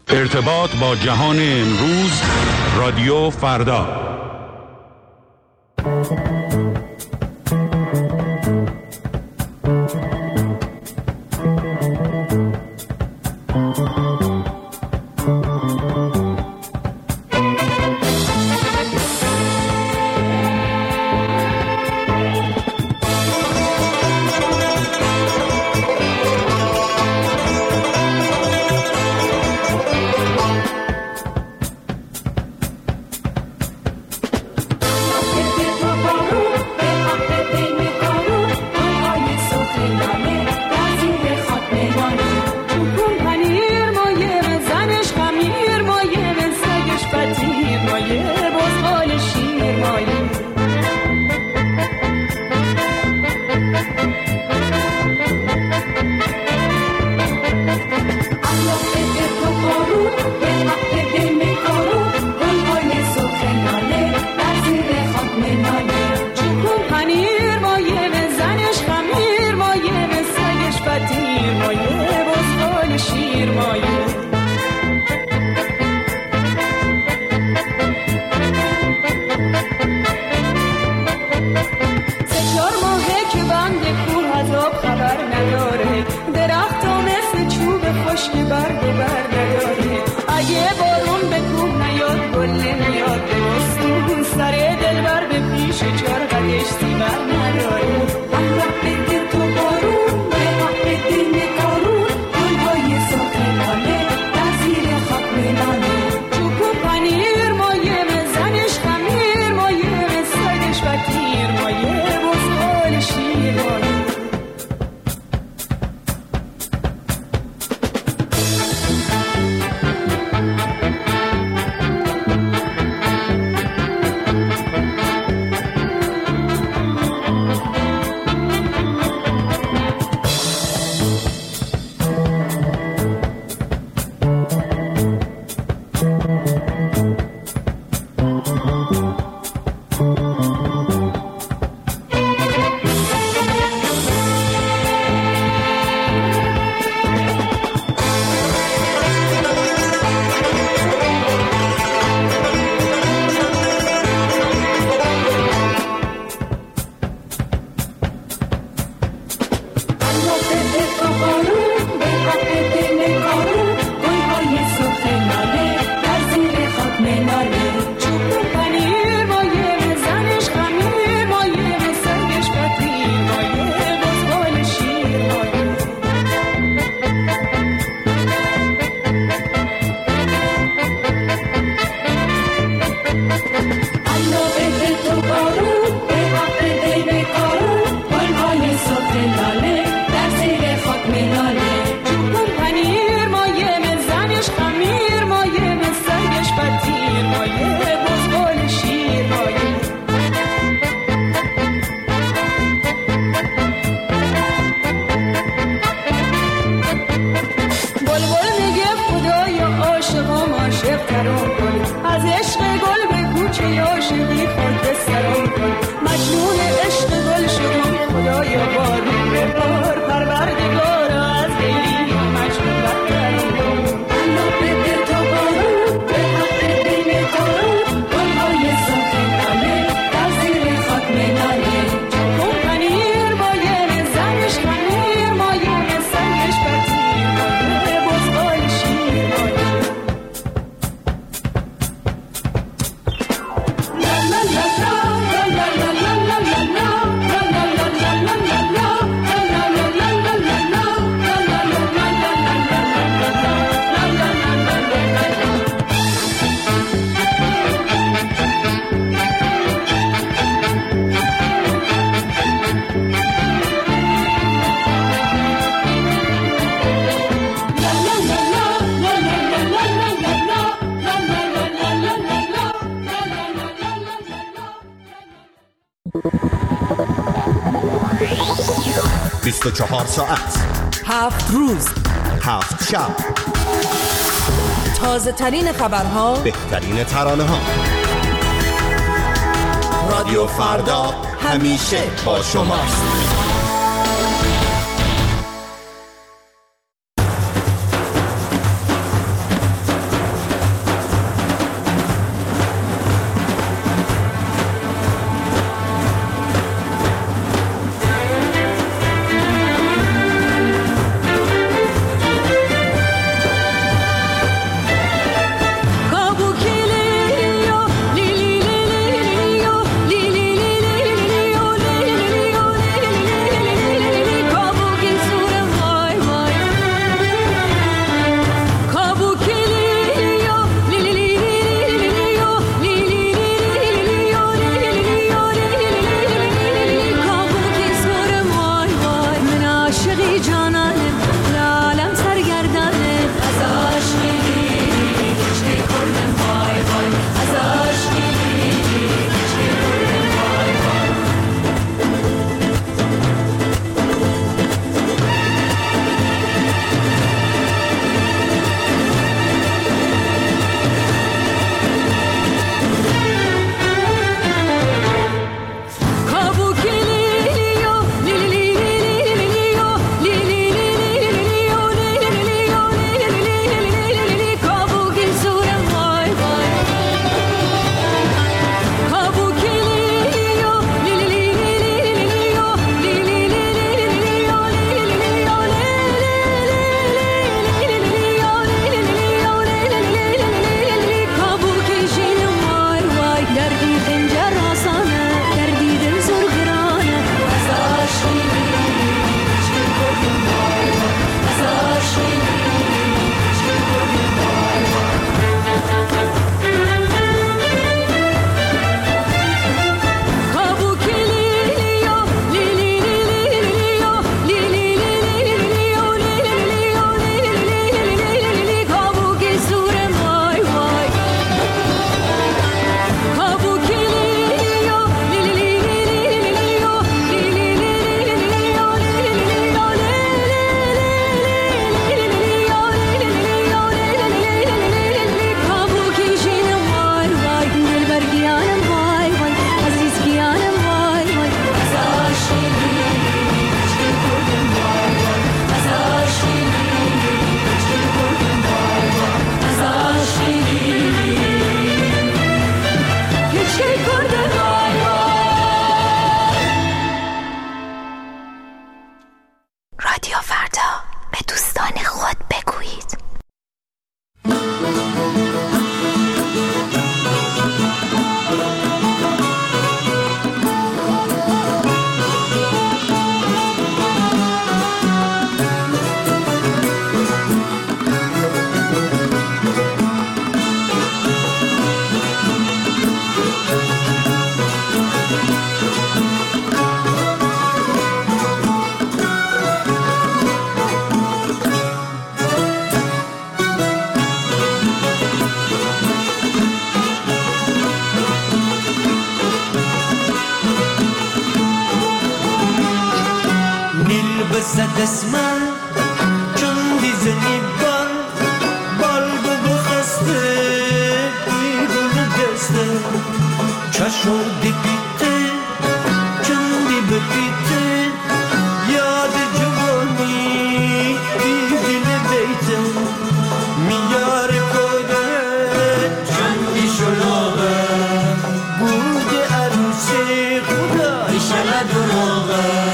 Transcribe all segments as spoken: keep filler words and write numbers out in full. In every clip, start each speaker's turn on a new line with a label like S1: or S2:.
S1: ارتباط با جهان امروز، رادیو فردا.
S2: بیست و چهار ساعت،
S3: هفت روز،
S2: هفت شب،
S3: تازه ترین خبرها،
S2: بهترین ترانه ها. رادیو فردا همیشه با شماست.
S4: زد اسمم چون دیزنی بال بال بگو خسته بیگونه دسته چشم دی بیته چون دی بپیته یاد جوانی دیدین بیته میار کده چون دی شلوغه بود عروسی خدا ایشالا دروغه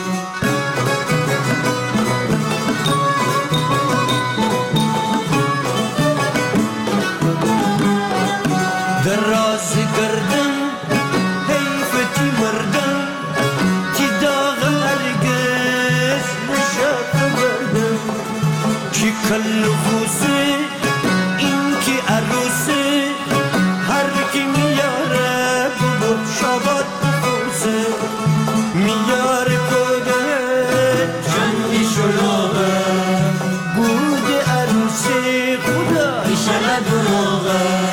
S4: کل خوزه این که عروسه هر کی میاره بگو شبات بخوزه میاره کده چندی شلوغه بود عروسه خدا ایشالا دروغه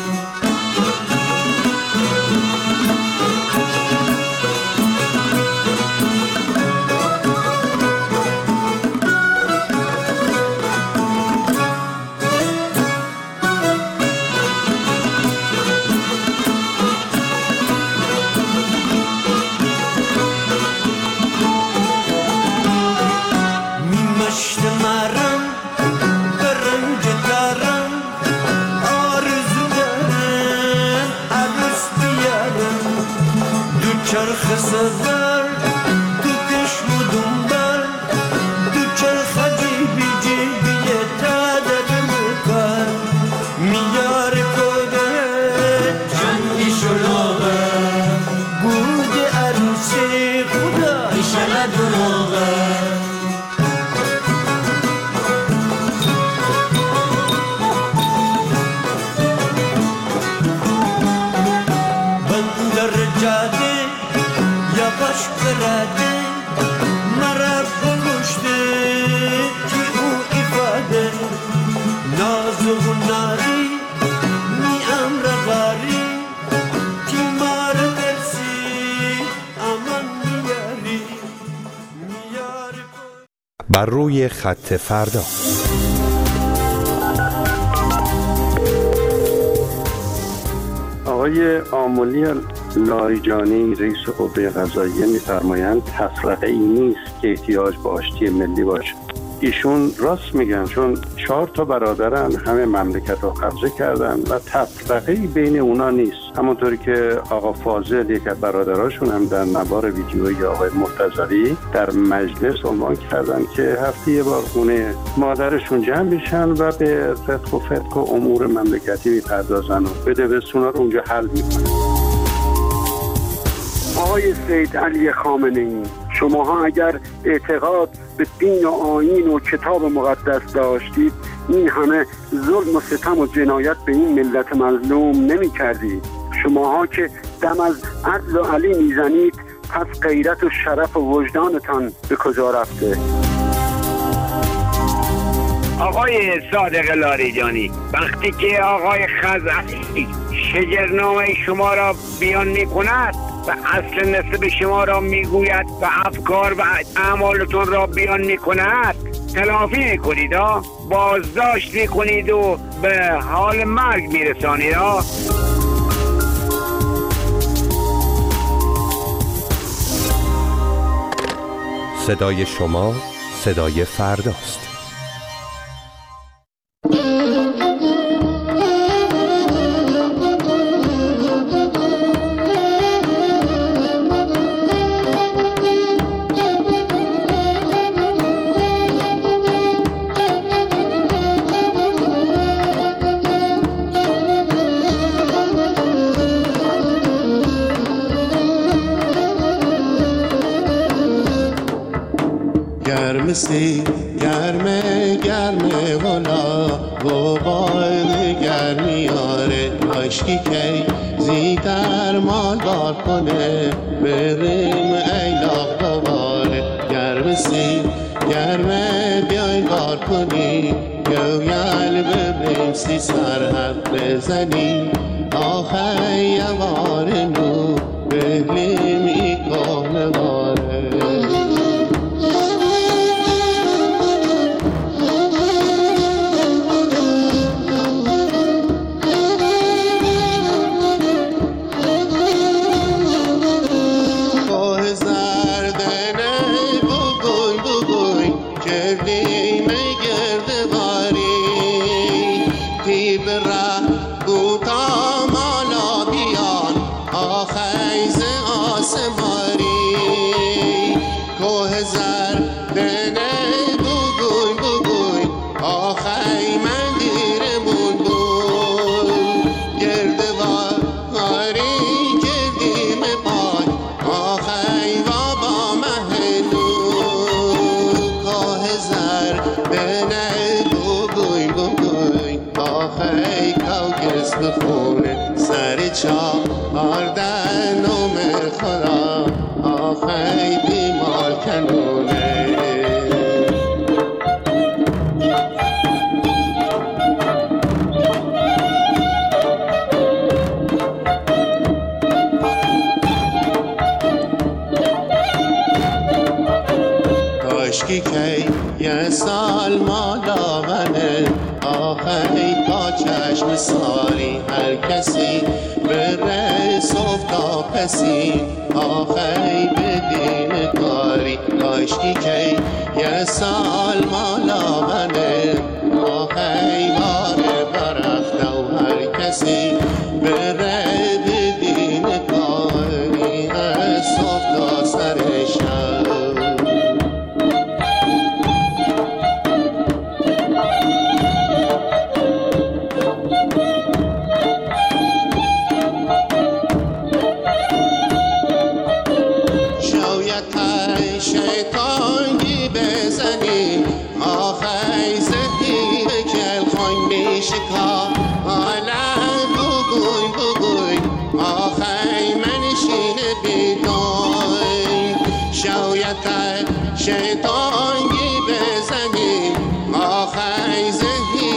S4: چرخ سفر تو کشم و دنبال تو چرخ جیبی جیبی تادر مکار میار کده چندی شلوغه بود عروسی خدا ایشالا دروغه بندر جاده یواش برده مرا بکشته که او ifade ناز و ناری می امر غاری که مار برسی امان میاری میاری
S2: بر روی خط فردا.
S5: آقای آملی لاریجانی رئیس قوه قضاییه می‌فرمایند تفرقه ای نیست که احتیاج به آشتی ملی باشد. ایشون راست میگن، چون چهار تا برادرن، همه مملکت رو قبضه کردن و تفرقه ای بین اونا نیست. همونطوری که آقا فاضل یک از برادراشون هم در نوار ویدیویی آقای مرتضوی در مجلس عنوان کردن که هفته یه بار خونه مادرشون جمع بشن و به فتق و فتق و امور مملکتی میپردازن و بده به سونا رو اونجا حل میکنن.
S6: آقای سید علی خامنه‌ای، شماها اگر اعتقاد به دین و آیین و کتاب مقدس داشتید، این همه ظلم و ستم و جنایت به این ملت مظلوم نمی کردید. شماها که دم از عدل و علی میزنید، پس غیرت و شرف و وجدانتان به کجا رفته؟
S7: آقای صادق لاریجانی، وقتی که آقای خزعلی شجرنامه شما را بیان می کند و اصل نسب شما را میگوید و افکار و اعمالتون را بیان میکند، تلافی میکنید ها، بازداشت میکنید و به حال مرگ میرسانید ها.
S2: صدای شما صدای فرداست.
S8: گرمسی گرمه گرمه والا و باید گرمی آره عشقی که زیدر مال بار کنه بریم ایلاق دوباره. گرمسی گرمه بیای بار کنی گویل ببریم سی سرحد بزنی آخه یوار نو ببلیم ای کهنه واره. دست بخونه سر چهار در نام خدا آخی بیمال کنونه. کاشکی کی یه سال مالا منه آخری تا چشم ساری هر کسی بره صف تا پسی آخری به دین کاری. کاشکی کی یه سال مالا منه آخری باره برخته و هر کسی بره به دین کاری از صف تا سر شب. شیطانی بزنیم آخی زدی به کل خوی میشکا حالا بگوی بگوی آخی منشین بیدوی. شاید شیطانی بزنیم آخی زدی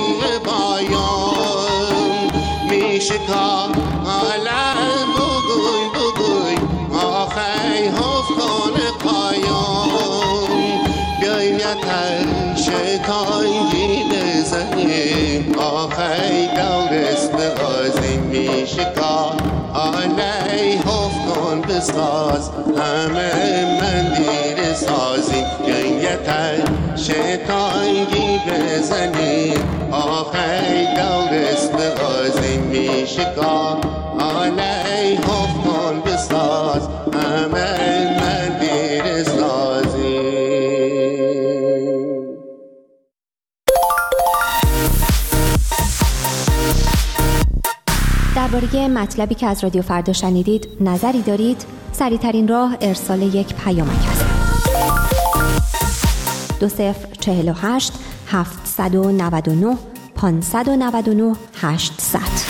S8: بایام میشکا حالا بگوی بگوی آخی حف کن قایام. بیایم یکر شیطانی بزنیم آخی دورست بغازیم میشکا آلی حف کن بساز همه مندیر سازیم. بیایم یکر شیطانی بزنیم آخی دورست بغازیم میشکا آلی حف کن بساز همه مندیر سازیم.
S9: درباره مطلبی که از رادیو فردا شنیدید نظری دارید؟ سریع‌ترین راه ارسال یک پیامک است. دو صفر چهل و هشت هفتصد و نود و نه پانصد و نود و نه هشتصد.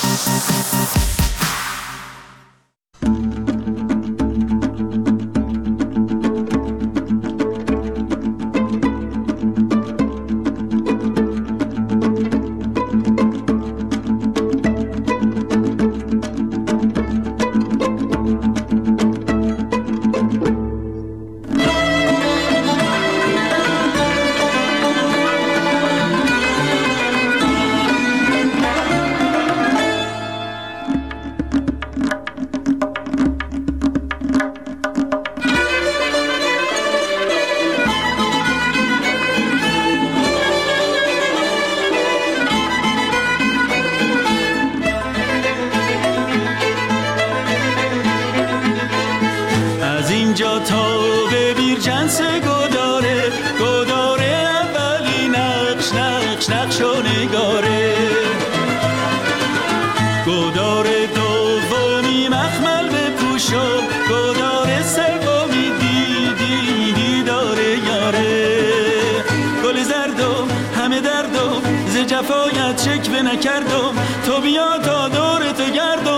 S10: جفایت شکوه نکردم تو بیا تا دور تو گردم.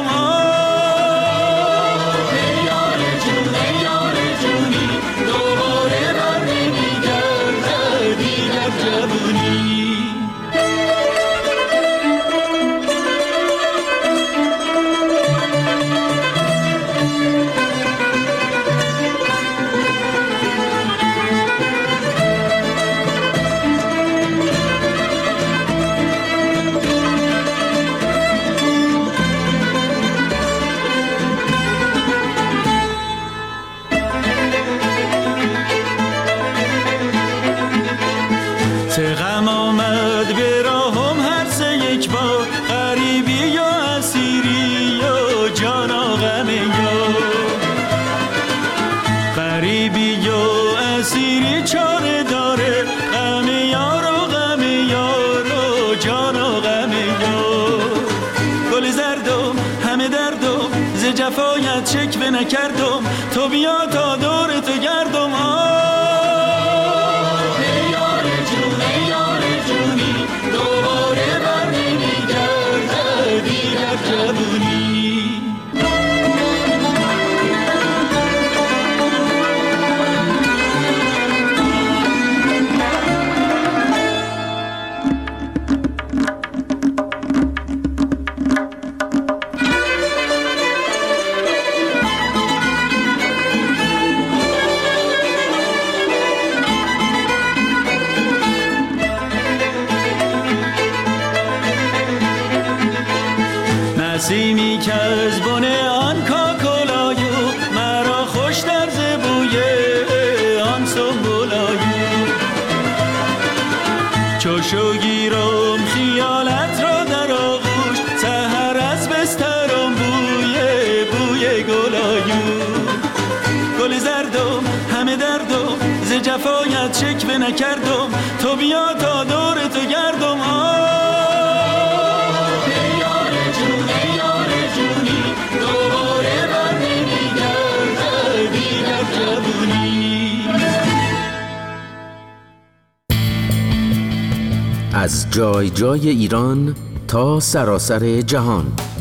S10: ای یار جون ای یار جونی دوباره بر نمیگردی در جوونی. غم آمد به راهم هر سه یک بار غریبی یا اسیری یا جانا غم یا غریبی یا اسیری چاره داره غم یار و غم یار و جانا غم یار. گل زردم همه دردم ز جفایت شکوه نکردم تو بیا تا دور تو گردم. دوباره بر نمیگردی نسیمی که از بن آن کاکلایو مرا خوش در زبوی آن سنبولایو چوشو گیرم خیالت را در آغوش سحر از بسترم بوی بوی گلایو گل زردم همه دردم ز جفایت شکوه نکردم تو بیا تا دور تو گردم
S11: از جای جای ایران تا سراسر جهان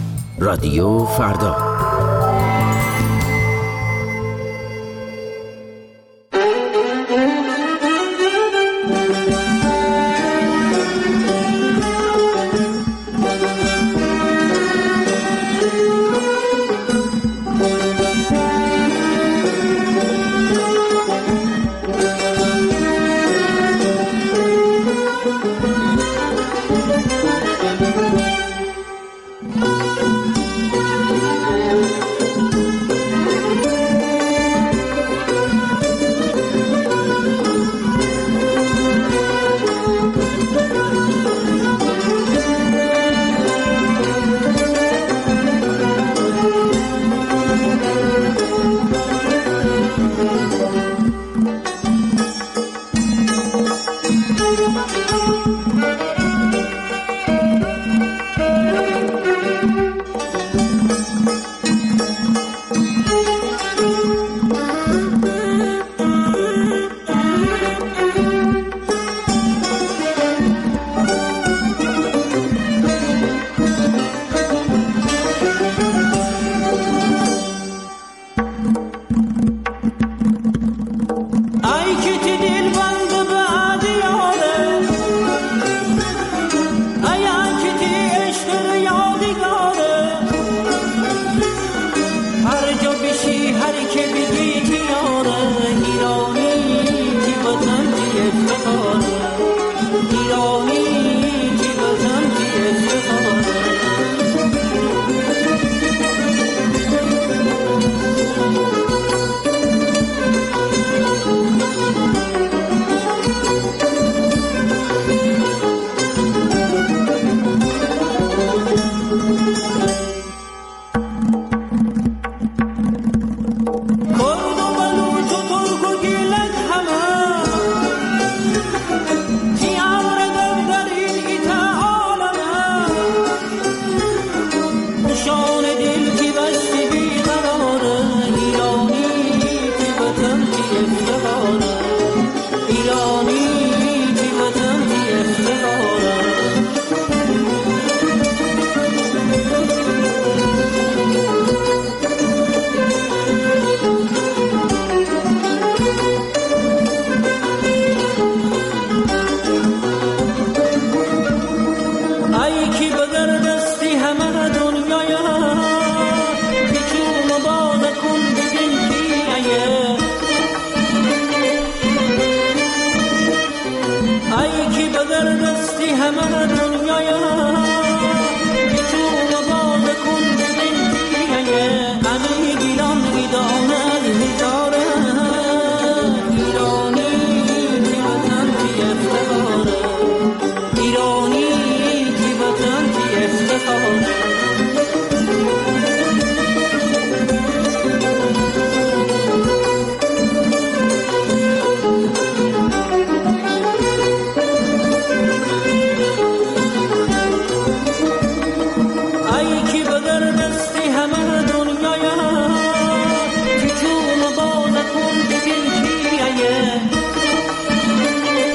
S11: رادیو فردا.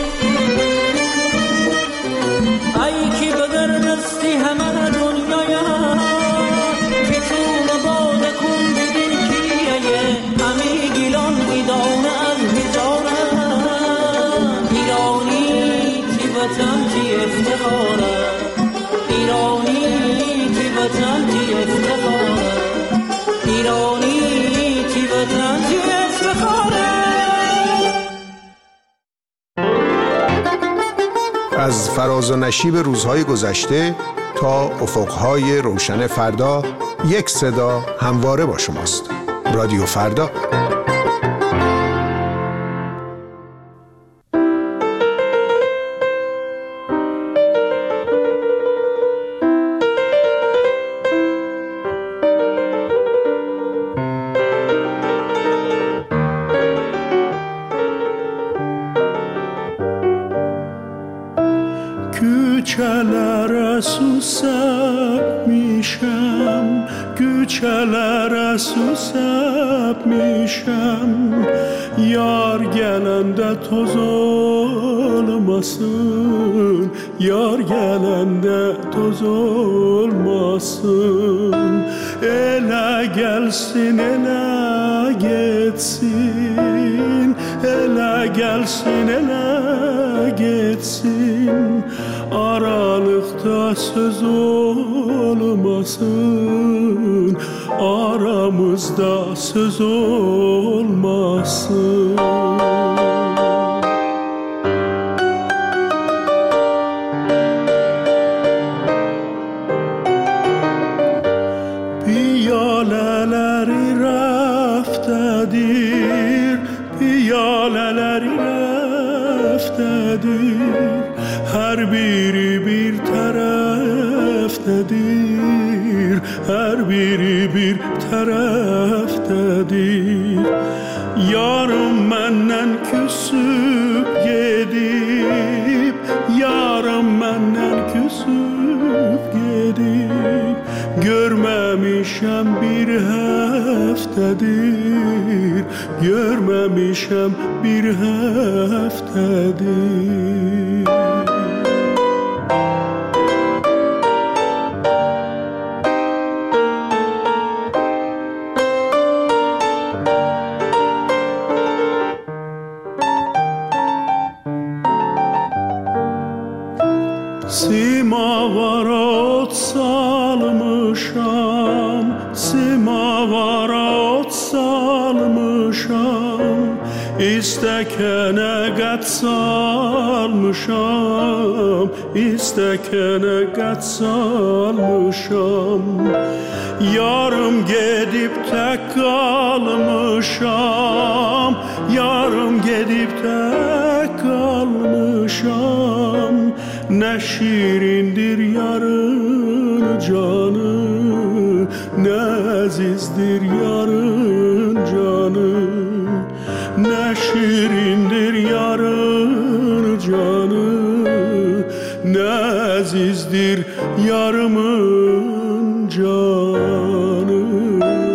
S12: ای کی بدر دستی همه دنیا نشیب روزهای گذشته تا افقهای روشن فردا، یک صدا همواره با شماست. رادیو فردا.
S13: Güçelere susap mişem, güçelere susap mişem. Yar gelende toz olmasın, yar gelende toz olmasın. Ele gelsin, ele geçsin, ele gelsin, ele geçsin. Aralıkta söz olmasın, aramızda söz olmasın. Piyaleleri raftedir, piyaleleri raftedir. Her biri bir taraftadır, her biri bir taraftadır. Yarım menden küsüp gidip, yarım menden küsüp gidip. Görmemişem bir haftadır, görmemişem bir haftadır. Simavara ot salmışam, simavara ot salmışam. İstekene gat salmışam, istekene gat salmışam. Yarım gidip tek kalmışam, yarım gidip tek kalmışam. Ne şirindir yarın canı, ne azizdir yarın canı. Ne şirindir yarın canı, ne azizdir yarımın canı.